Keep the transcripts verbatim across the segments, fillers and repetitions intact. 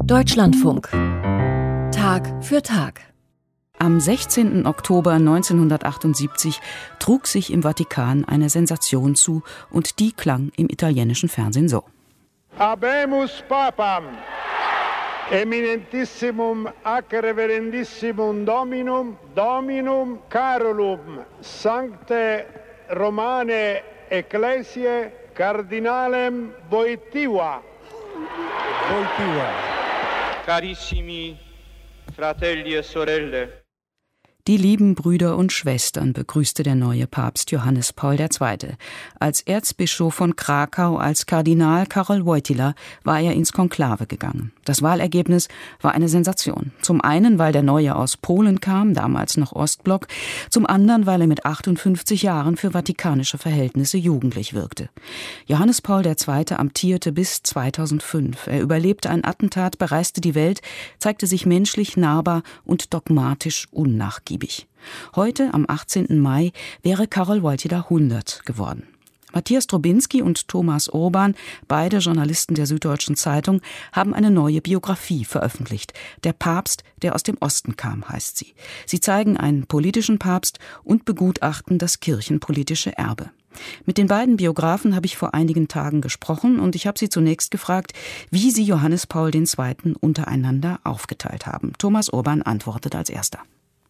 Deutschlandfunk. Tag für Tag. Am sechzehnten Oktober neunzehnhundertachtundsiebzig trug sich im Vatikan eine Sensation zu und die klang im italienischen Fernsehen so. Habemus Papam, eminentissimum ac reverendissimum Dominum, Dominum Carolum, Sancte Romane Ecclesiae Cardinalem Wojtyła. Wojtyła. Carissimi fratelli e sorelle. Die lieben Brüder und Schwestern begrüßte der neue Papst Johannes Paul der Zweite. Als Erzbischof von Krakau, als Kardinal Karol Wojtyła, war er ins Konklave gegangen. Das Wahlergebnis war eine Sensation. Zum einen, weil der Neue aus Polen kam, damals noch Ostblock, zum anderen, weil er mit achtundfünfzig Jahren für vatikanische Verhältnisse jugendlich wirkte. Johannes Paul der Zweite amtierte bis zweitausendfünf. Er überlebte ein Attentat, bereiste die Welt, zeigte sich menschlich nahbar und dogmatisch unnachgiebig. Heute, am achtzehnten Mai, wäre Karol Wojtyła hundert geworden. Matthias Drobinski und Thomas Urban, beide Journalisten der Süddeutschen Zeitung, haben eine neue Biografie veröffentlicht. Der Papst, der aus dem Osten kam, heißt sie. Sie zeigen einen politischen Papst und begutachten das kirchenpolitische Erbe. Mit den beiden Biografen habe ich vor einigen Tagen gesprochen und ich habe sie zunächst gefragt, wie sie Johannes Paul der Zweite untereinander aufgeteilt haben. Thomas Urban antwortet als erster.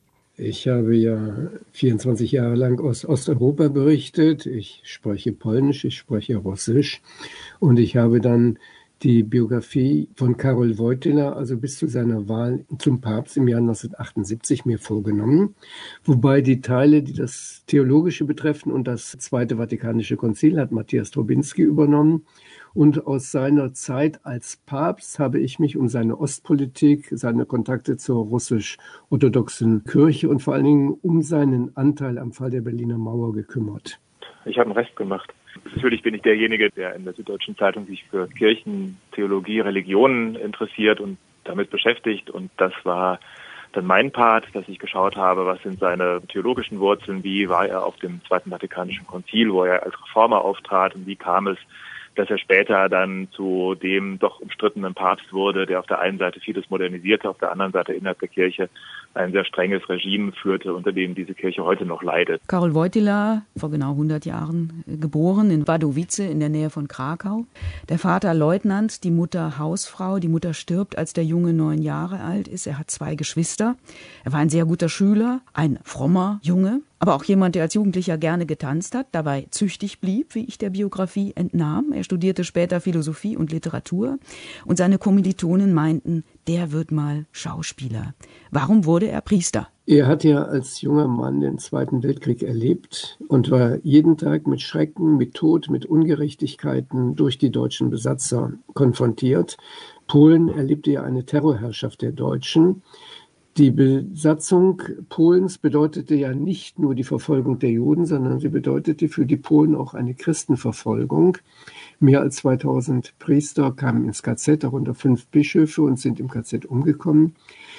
Ich habe ja vierundzwanzig Jahre lang aus Osteuropa berichtet. Ich spreche Polnisch, ich spreche Russisch und ich habe dann die Biografie von Karol Wojtyła, also bis zu seiner Wahl zum Papst im Jahr neunzehnhundertachtundsiebzig, mir vorgenommen. Wobei die Teile, die das Theologische betreffen und das Zweite Vatikanische Konzil, hat Matthias Drobinski übernommen. Und aus seiner Zeit als Papst habe ich mich um seine Ostpolitik, seine Kontakte zur russisch-orthodoxen Kirche und vor allen Dingen um seinen Anteil am Fall der Berliner Mauer gekümmert. Ich habe den Rest gemacht. Natürlich bin ich derjenige, der in der Süddeutschen Zeitung sich für Kirchen, Theologie, Religionen interessiert und damit beschäftigt. Und das war dann mein Part, dass ich geschaut habe, was sind seine theologischen Wurzeln, wie war er auf dem Zweiten Vatikanischen Konzil, wo er als Reformer auftrat und wie kam es, dass er später dann zu dem doch umstrittenen Papst wurde, der auf der einen Seite vieles modernisierte, auf der anderen Seite innerhalb der Kirche ein sehr strenges Regime führte, unter dem diese Kirche heute noch leidet. Karol Wojtyła, vor genau hundert Jahren geboren in Wadowice in der Nähe von Krakau. Der Vater Leutnant, die Mutter Hausfrau. Die Mutter stirbt, als der Junge neun Jahre alt ist. Er hat zwei Geschwister. Er war ein sehr guter Schüler, ein frommer Junge. Aber auch jemand, der als Jugendlicher gerne getanzt hat, dabei züchtig blieb, wie ich der Biografie entnahm. Er studierte später Philosophie und Literatur und seine Kommilitonen meinten, der wird mal Schauspieler. Warum wurde er Priester? Er hat ja als junger Mann den Zweiten Weltkrieg erlebt und war jeden Tag mit Schrecken, mit Tod, mit Ungerechtigkeiten durch die deutschen Besatzer konfrontiert. Polen erlebte ja eine Terrorherrschaft der Deutschen. Die Besatzung Polens bedeutete ja nicht nur die Verfolgung der Juden, sondern sie bedeutete für die Polen auch eine Christenverfolgung. Mehr als zweitausend Priester kamen ins K Z, darunter fünf Bischöfe, und sind im K Z umgekommen.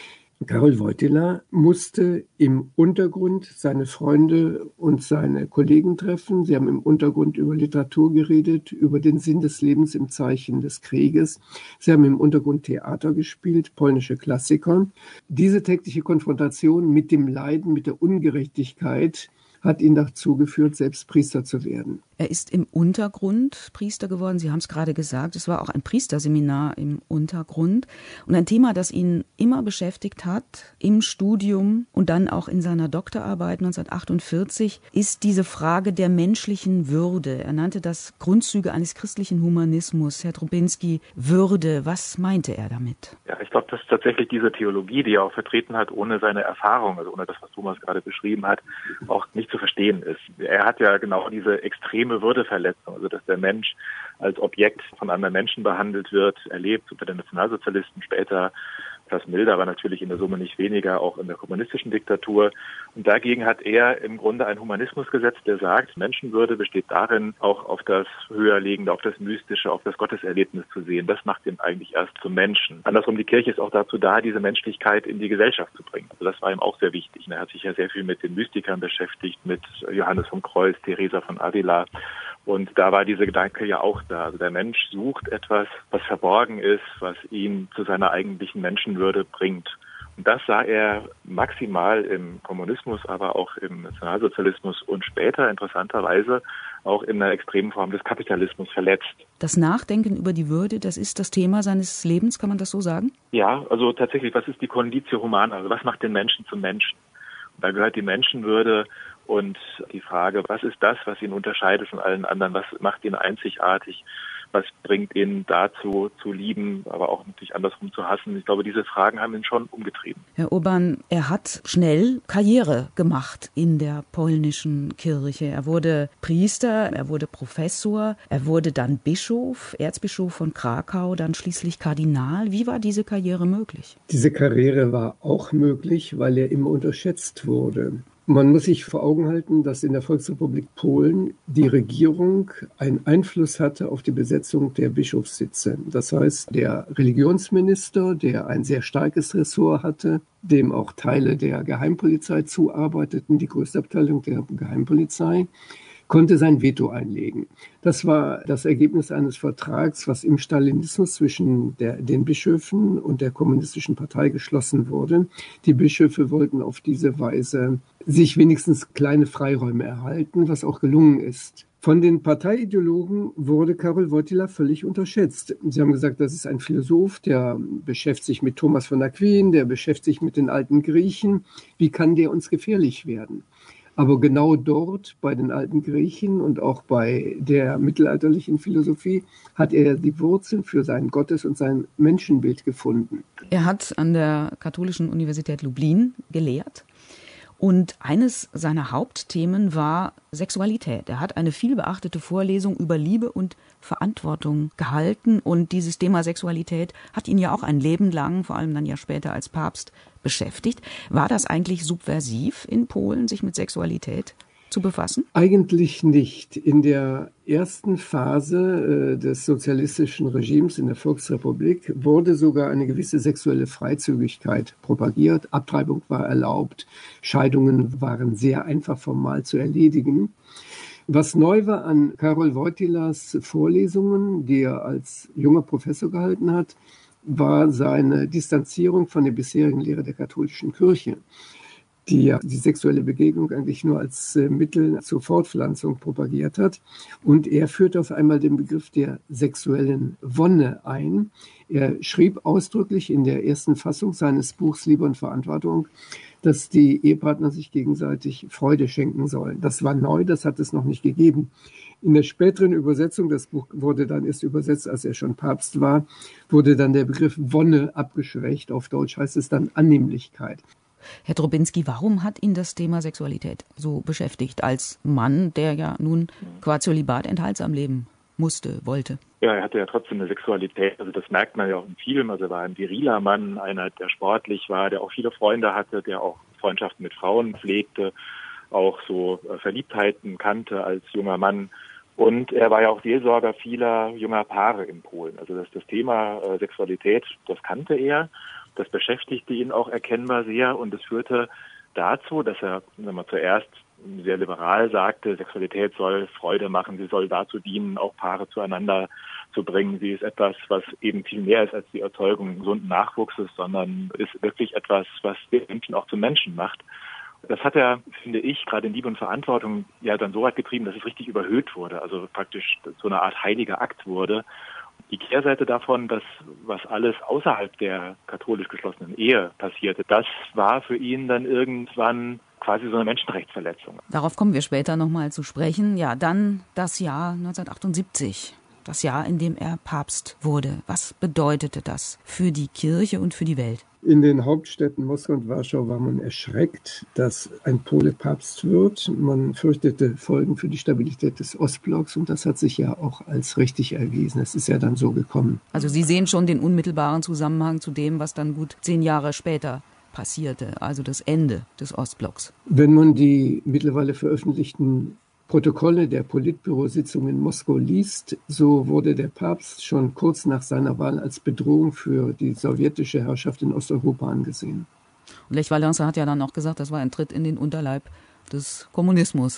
Karol Wojtyła musste im Untergrund seine Freunde und seine Kollegen treffen. Sie haben im Untergrund über Literatur geredet, über den Sinn des Lebens im Zeichen des Krieges. Sie haben im Untergrund Theater gespielt, polnische Klassiker. Diese tägliche Konfrontation mit dem Leiden, mit der Ungerechtigkeit hat ihn dazu geführt, selbst Priester zu werden. Er ist im Untergrund Priester geworden. Sie haben es gerade gesagt, es war auch ein Priesterseminar im Untergrund. Und ein Thema, das ihn immer beschäftigt hat, im Studium und dann auch in seiner Doktorarbeit neunzehnhundertachtundvierzig, ist diese Frage der menschlichen Würde. Er nannte das Grundzüge eines christlichen Humanismus. Herr Drobinski, Würde, was meinte er damit? Ja, ich glaube, dass tatsächlich diese Theologie, die er auch vertreten hat, ohne seine Erfahrung, also ohne das, was Thomas gerade beschrieben hat, auch nicht zu verstehen ist. Er hat ja genau diese extreme Würdeverletzung, also dass der Mensch als Objekt von anderen Menschen behandelt wird, erlebt unter den Nationalsozialisten, später etwas milder, aber natürlich in der Summe nicht weniger, auch in der kommunistischen Diktatur. Und dagegen hat er im Grunde einen Humanismus gesetzt, der sagt, Menschenwürde besteht darin, auch auf das Höherlegende, auf das Mystische, auf das Gotteserlebnis zu sehen. Das macht ihn eigentlich erst zum Menschen. Andersrum, die Kirche ist auch dazu da, diese Menschlichkeit in die Gesellschaft zu bringen. Also das war ihm auch sehr wichtig. Er hat sich ja sehr viel mit den Mystikern beschäftigt, mit Johannes vom Kreuz, Teresa von Avila. Und da war dieser Gedanke ja auch da. Also der Mensch sucht etwas, was verborgen ist, was ihn zu seiner eigentlichen Menschenwürde bringt. Und das sah er maximal im Kommunismus, aber auch im Nationalsozialismus und später interessanterweise auch in einer extremen Form des Kapitalismus verletzt. Das Nachdenken über die Würde, das ist das Thema seines Lebens, kann man das so sagen? Ja, also tatsächlich, was ist die Conditio Humana? Also was macht den Menschen zum Menschen? Und da gehört die Menschenwürde und die Frage, was ist das, was ihn unterscheidet von allen anderen? Was macht ihn einzigartig? Was bringt ihn dazu, zu lieben, aber auch natürlich andersrum zu hassen? Ich glaube, diese Fragen haben ihn schon umgetrieben. Herr Urban, er hat schnell Karriere gemacht in der polnischen Kirche. Er wurde Priester, er wurde Professor, er wurde dann Bischof, Erzbischof von Krakau, dann schließlich Kardinal. Wie war diese Karriere möglich? Diese Karriere war auch möglich, weil er immer unterschätzt wurde. Man muss sich vor Augen halten, dass in der Volksrepublik Polen die Regierung einen Einfluss hatte auf die Besetzung der Bischofssitze. Das heißt, der Religionsminister, der ein sehr starkes Ressort hatte, dem auch Teile der Geheimpolizei zuarbeiteten, die größte Abteilung der Geheimpolizei, konnte sein Veto einlegen. Das war das Ergebnis eines Vertrags, was im Stalinismus zwischen der, den Bischöfen und der kommunistischen Partei geschlossen wurde. Die Bischöfe wollten auf diese Weise sich wenigstens kleine Freiräume erhalten, was auch gelungen ist. Von den Parteiideologen wurde Karol Wojtyła völlig unterschätzt. Sie haben gesagt, das ist ein Philosoph, der beschäftigt sich mit Thomas von Aquin, der beschäftigt sich mit den alten Griechen. Wie kann der uns gefährlich werden? Aber genau dort, bei den alten Griechen und auch bei der mittelalterlichen Philosophie, hat er die Wurzeln für sein Gottes- und sein Menschenbild gefunden. Er hat an der Katholischen Universität Lublin gelehrt. Und eines seiner Hauptthemen war Sexualität. Er hat eine vielbeachtete Vorlesung über Liebe und Verantwortung gehalten. Und dieses Thema Sexualität hat ihn ja auch ein Leben lang, vor allem dann ja später als Papst, beschäftigt. War das eigentlich subversiv in Polen, sich mit Sexualität zu befassen? Eigentlich nicht. In der ersten Phase äh, des sozialistischen Regimes in der Volksrepublik wurde sogar eine gewisse sexuelle Freizügigkeit propagiert. Abtreibung war erlaubt. Scheidungen waren sehr einfach formal zu erledigen. Was neu war an Karol Wojtyłas Vorlesungen, die er als junger Professor gehalten hat, war seine Distanzierung von der bisherigen Lehre der katholischen Kirche, die ja die sexuelle Begegnung eigentlich nur als äh, Mittel zur Fortpflanzung propagiert hat. Und er führte auf einmal den Begriff der sexuellen Wonne ein. Er schrieb ausdrücklich in der ersten Fassung seines Buchs Liebe und Verantwortung, dass die Ehepartner sich gegenseitig Freude schenken sollen. Das war neu, das hat es noch nicht gegeben. In der späteren Übersetzung, das Buch wurde dann erst übersetzt, als er schon Papst war, wurde dann der Begriff Wonne abgeschwächt. Auf Deutsch heißt es dann Annehmlichkeit. Herr Drobinski, warum hat ihn das Thema Sexualität so beschäftigt, als Mann, der ja nun qua Zölibat enthaltsam leben musste, wollte? Ja, er hatte ja trotzdem eine Sexualität, also das merkt man ja auch im Film. Also er war ein viriler Mann, einer, der sportlich war, der auch viele Freunde hatte, der auch Freundschaften mit Frauen pflegte, auch so Verliebtheiten kannte als junger Mann. Und er war ja auch Seelsorger vieler junger Paare in Polen. Also das, das Thema äh, Sexualität, das kannte er. Das beschäftigte ihn auch erkennbar sehr und es führte dazu, dass er sagen wir, zuerst sehr liberal sagte, Sexualität soll Freude machen, sie soll dazu dienen, auch Paare zueinander zu bringen. Sie ist etwas, was eben viel mehr ist als die Erzeugung gesunden Nachwuchses, sondern ist wirklich etwas, was den Menschen auch zum Menschen macht. Das hat er, finde ich, gerade in Liebe und Verantwortung ja dann so weit getrieben, dass es richtig überhöht wurde, also praktisch so eine Art heiliger Akt wurde. Die Kehrseite davon, dass was alles außerhalb der katholisch geschlossenen Ehe passierte, das war für ihn dann irgendwann quasi so eine Menschenrechtsverletzung. Darauf kommen wir später nochmal zu sprechen. Ja, dann das Jahr neunzehnhundertachtundsiebzig, das Jahr, in dem er Papst wurde. Was bedeutete das für die Kirche und für die Welt? In den Hauptstädten Moskau und Warschau war man erschreckt, dass ein Pole Papst wird. Man fürchtete Folgen für die Stabilität des Ostblocks und das hat sich ja auch als richtig erwiesen. Es ist ja dann so gekommen. Also Sie sehen schon den unmittelbaren Zusammenhang zu dem, was dann gut zehn Jahre später passierte, also das Ende des Ostblocks. Wenn man die mittlerweile veröffentlichten Protokolle der Politbürositzung in Moskau liest, so wurde der Papst schon kurz nach seiner Wahl als Bedrohung für die sowjetische Herrschaft in Osteuropa angesehen. Und Lech Walesa hat ja dann auch gesagt, das war ein Tritt in den Unterleib des Kommunismus.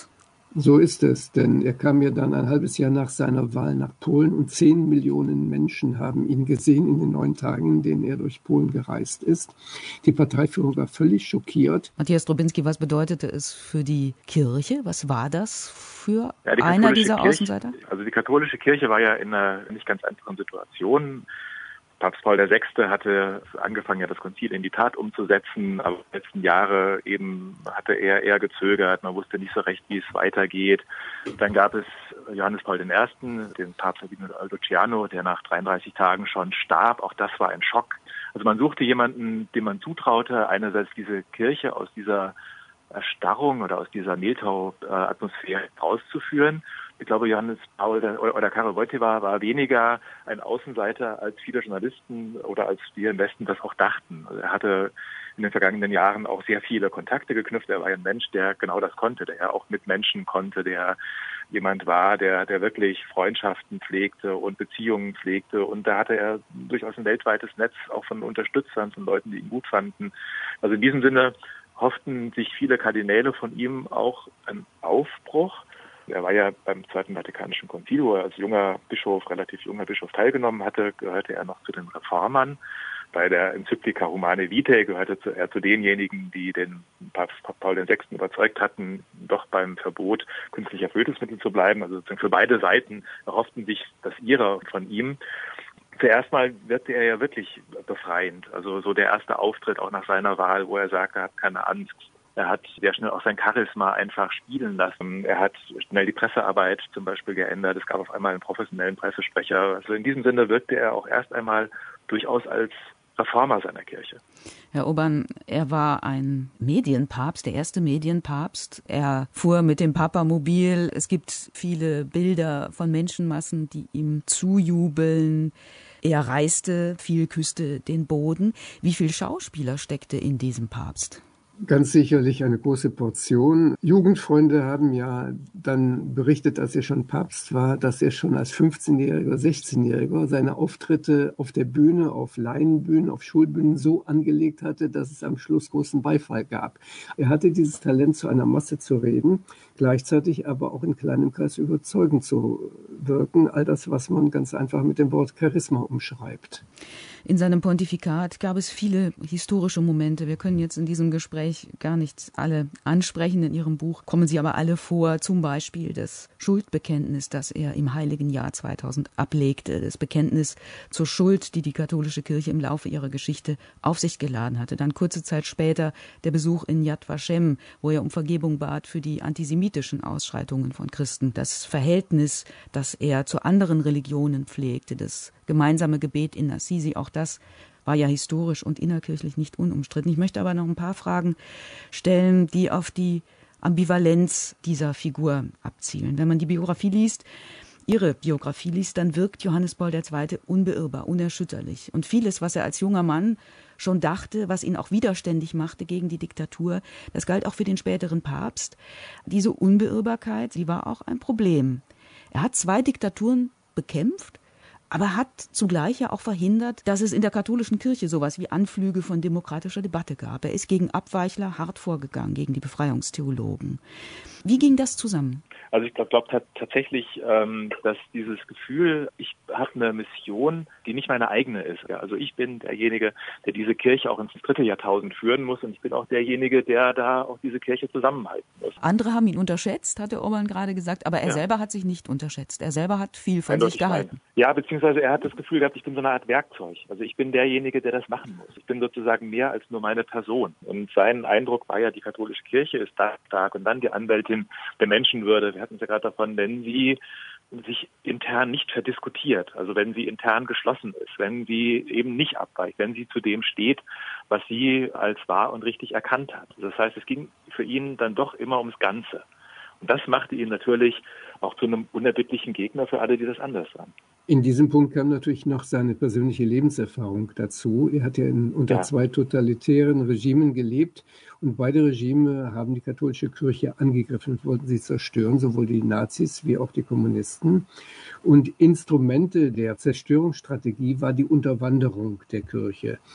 So ist es, denn er kam ja dann ein halbes Jahr nach seiner Wahl nach Polen und zehn Millionen Menschen haben ihn gesehen in den neun Tagen, in denen er durch Polen gereist ist. Die Parteiführung war völlig schockiert. Matthias Drobinski, was bedeutete es für die Kirche? Was war das für ja, die einer dieser Kirche, Außenseiter? Also die katholische Kirche war ja in einer nicht ganz einfachen Situation. Papst Paul der Sechste hatte angefangen, ja das Konzil in die Tat umzusetzen, aber in den letzten Jahren eben hatte er eher gezögert, man wusste nicht so recht, wie es weitergeht. Dann gab es Johannes Paul der Erste., den Papst Luciano, der nach dreiunddreißig Tagen schon starb. Auch das war ein Schock. Also man suchte jemanden, dem man zutraute, einerseits diese Kirche aus dieser Erstarrung oder aus dieser Mehltau-Atmosphäre rauszuführen. Ich glaube, Johannes Paul oder Karol Wojtyła war weniger ein Außenseiter, als viele Journalisten oder als wir im Westen das auch dachten. Also er hatte in den vergangenen Jahren auch sehr viele Kontakte geknüpft. Er war ein Mensch, der genau das konnte, der auch mit Menschen konnte, der jemand war, der, der wirklich Freundschaften pflegte und Beziehungen pflegte. Und da hatte er durchaus ein weltweites Netz auch von Unterstützern, von Leuten, die ihn gut fanden. Also in diesem Sinne hofften sich viele Kardinäle von ihm auch einen Aufbruch. Er war ja beim Zweiten Vatikanischen Konzil, wo er als junger Bischof, relativ junger Bischof teilgenommen hatte, gehörte er noch zu den Reformern. Bei der Enzyklika Humanae Vitae gehörte er zu denjenigen, die den Papst Paul der Sechste. überzeugt hatten, doch beim Verbot künstlicher Fötusmittel zu bleiben. Also sozusagen für beide Seiten erhofften sich das ihre von ihm. Zuerst mal wirkte er ja wirklich befreiend. Also so der erste Auftritt auch nach seiner Wahl, wo er sagte, er hat keine Angst. Er hat sehr schnell auch sein Charisma einfach spielen lassen. Er hat schnell die Pressearbeit zum Beispiel geändert. Es gab auf einmal einen professionellen Pressesprecher. Also in diesem Sinne wirkte er auch erst einmal durchaus als Reformer seiner Kirche. Herr Urban, er war ein Medienpapst, der erste Medienpapst. Er fuhr mit dem Papamobil. Es gibt viele Bilder von Menschenmassen, die ihm zujubeln. Er reiste viel, küsste den Boden. Wie viel Schauspieler steckte in diesem Papst? Ganz sicherlich eine große Portion. Jugendfreunde haben ja dann berichtet, als er schon Papst war, dass er schon als fünfzehnjähriger, sechzehnjähriger seine Auftritte auf der Bühne, auf Laienbühnen, auf Schulbühnen so angelegt hatte, dass es am Schluss großen Beifall gab. Er hatte dieses Talent, zu einer Masse zu reden, gleichzeitig aber auch in kleinem Kreis überzeugend zu wirken. All das, was man ganz einfach mit dem Wort Charisma umschreibt. In seinem Pontifikat gab es viele historische Momente. Wir können jetzt in diesem Gespräch gar nicht alle ansprechen. In Ihrem Buch kommen sie aber alle vor. Zum Beispiel das Schuldbekenntnis, das er im Heiligen Jahr zweitausend ablegte. Das Bekenntnis zur Schuld, die die katholische Kirche im Laufe ihrer Geschichte auf sich geladen hatte. Dann kurze Zeit später der Besuch in Yad Vashem, wo er um Vergebung bat für die antisemitischen Ausschreitungen von Christen. Das Verhältnis, das er zu anderen Religionen pflegte, das gemeinsame Gebet in Assisi, auch das war ja historisch und innerkirchlich nicht unumstritten. Ich möchte aber noch ein paar Fragen stellen, die auf die Ambivalenz dieser Figur abzielen. Wenn man die Biografie liest, Ihre Biografie liest, dann wirkt Johannes Paul der Zweite unbeirrbar, unerschütterlich. Und vieles, was er als junger Mann schon dachte, was ihn auch widerständig machte gegen die Diktatur, das galt auch für den späteren Papst. Diese Unbeirrbarkeit, sie war auch ein Problem. Er hat zwei Diktaturen bekämpft, aber hat zugleich ja auch verhindert, dass es in der katholischen Kirche sowas wie Anflüge von demokratischer Debatte gab. Er ist gegen Abweichler hart vorgegangen, gegen die Befreiungstheologen. Wie ging das zusammen? Also ich glaube glaub, tatsächlich, ähm, dass dieses Gefühl, ich habe eine Mission, die nicht meine eigene ist. Ja, also ich bin derjenige, der diese Kirche auch ins dritte Jahrtausend führen muss, und ich bin auch derjenige, der da auch diese Kirche zusammenhalten muss. Andere haben ihn unterschätzt, hat der Orban gerade gesagt, aber er ja. selber hat sich nicht unterschätzt. Er selber hat viel von Eindeutig sich gehalten. Nein. Ja, beziehungsweise er hat das Gefühl gehabt, ich bin so eine Art Werkzeug. Also ich bin derjenige, der das machen muss. Ich bin sozusagen mehr als nur meine Person. Und sein Eindruck war ja, die katholische Kirche ist da stark, und dann die Anwältin der Menschenwürde. Wir hatten es ja gerade davon, wenn sie sich intern nicht verdiskutiert, also wenn sie intern geschlossen ist, wenn sie eben nicht abweicht, wenn sie zu dem steht, was sie als wahr und richtig erkannt hat. Das heißt, es ging für ihn dann doch immer ums Ganze. Und das machte ihn natürlich auch zu einem unerbittlichen Gegner für alle, die das anders sahen. In diesem Punkt kam natürlich noch seine persönliche Lebenserfahrung dazu. Er hat ja in, unter ja. zwei totalitären Regimen gelebt, und beide Regime haben die katholische Kirche angegriffen und wollten sie zerstören, sowohl die Nazis wie auch die Kommunisten. Und Instrumente der Zerstörungsstrategie war die Unterwanderung der Kirche.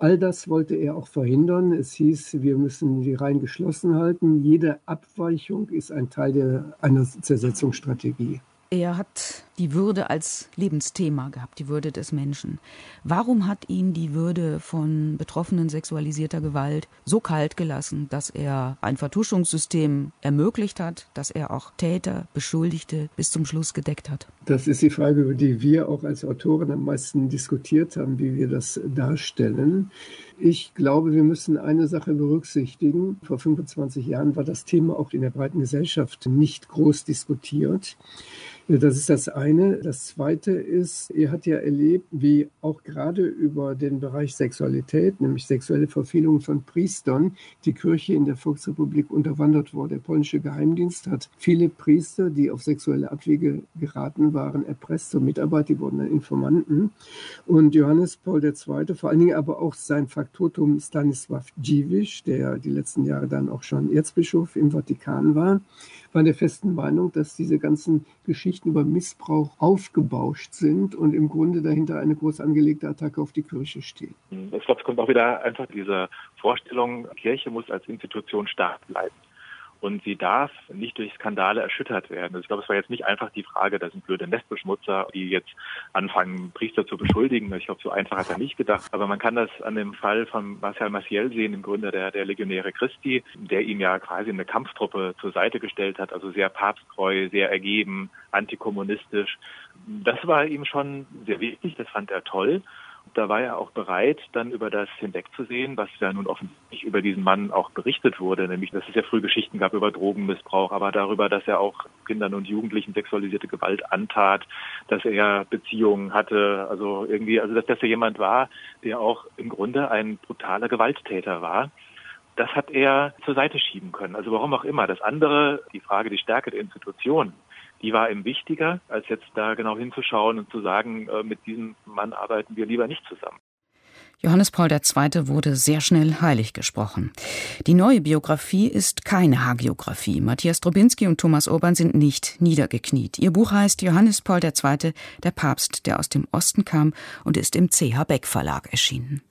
All das wollte er auch verhindern. Es hieß, wir müssen die Reihen geschlossen halten. Jede Abweichung ist ein Teil der, einer Zersetzungsstrategie. Er hat die Würde als Lebensthema gehabt, die Würde des Menschen. Warum hat ihn die Würde von Betroffenen sexualisierter Gewalt so kalt gelassen, dass er ein Vertuschungssystem ermöglicht hat, dass er auch Täter, Beschuldigte bis zum Schluss gedeckt hat? Das ist die Frage, über die wir auch als Autoren am meisten diskutiert haben, wie wir das darstellen. Ich glaube, wir müssen eine Sache berücksichtigen. Vor fünfundzwanzig Jahren war das Thema auch in der breiten Gesellschaft nicht groß diskutiert. Das ist das eine. Das zweite ist, er hat ja erlebt, wie auch gerade über den Bereich Sexualität, nämlich sexuelle Verfehlungen von Priestern, die Kirche in der Volksrepublik unterwandert wurde. Der polnische Geheimdienst hat viele Priester, die auf sexuelle Abwege geraten waren, erpresst zur Mitarbeit. Die wurden dann Informanten. Und Johannes Paul der Zweite., vor allen Dingen aber auch sein Faktotum Stanisław Dziwisz, der die letzten Jahre dann auch schon Erzbischof im Vatikan war, war der festen Meinung, dass diese ganzen Geschichten über Missbrauch aufgebauscht sind und im Grunde dahinter eine groß angelegte Attacke auf die Kirche steht. Ich glaube, es kommt auch wieder einfach diese Vorstellung, Kirche muss als Institution stark bleiben. Und sie darf nicht durch Skandale erschüttert werden. Also ich glaube, es war jetzt nicht einfach die Frage, da sind blöde Nestbeschmutzer, die jetzt anfangen, Priester zu beschuldigen. Ich glaube, so einfach hat er nicht gedacht. Aber man kann das an dem Fall von Marcel Maciel sehen, dem Gründer der, der Legionäre Christi, der ihm ja quasi eine Kampftruppe zur Seite gestellt hat, also sehr papsttreu, sehr ergeben, antikommunistisch. Das war ihm schon sehr wichtig, das fand er toll. Da war er auch bereit, dann über das hinwegzusehen, was ja nun offensichtlich über diesen Mann auch berichtet wurde, nämlich, dass es ja früh Geschichten gab über Drogenmissbrauch, aber darüber, dass er auch Kindern und Jugendlichen sexualisierte Gewalt antat, dass er Beziehungen hatte, also irgendwie, also dass das ja jemand war, der auch im Grunde ein brutaler Gewalttäter war. Das hat er zur Seite schieben können. Also warum auch immer. Das andere, die Frage, die Stärke der Institution, die war ihm wichtiger, als jetzt da genau hinzuschauen und zu sagen, äh, mit diesem Mann arbeiten wir lieber nicht zusammen. Johannes Paul der Zweite wurde sehr schnell heilig gesprochen. Die neue Biografie ist keine Hagiografie. Matthias Drobinski und Thomas Urban sind nicht niedergekniet. Ihr Buch heißt Johannes Paul der Zweite., der Papst, der aus dem Osten kam, und ist im C H Beck Verlag erschienen.